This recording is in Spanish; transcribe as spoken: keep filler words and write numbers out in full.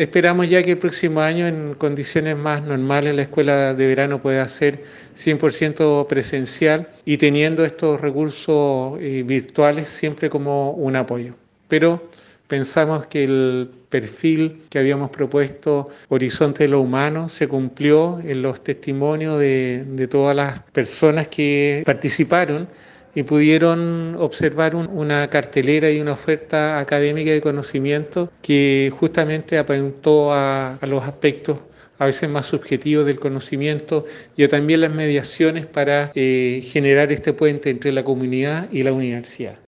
Esperamos ya que el próximo año, en condiciones más normales, la escuela de verano pueda ser cien por ciento presencial y teniendo estos recursos eh, virtuales siempre como un apoyo. Pero pensamos que el perfil que habíamos propuesto, Horizonte de lo Humano, se cumplió en los testimonios de, de todas las personas que participaron y pudieron observar un- una cartelera y una oferta académica de conocimiento que justamente apuntó a, a los aspectos a veces más subjetivos del conocimiento y a también las mediaciones para eh, generar este puente entre la comunidad y la universidad.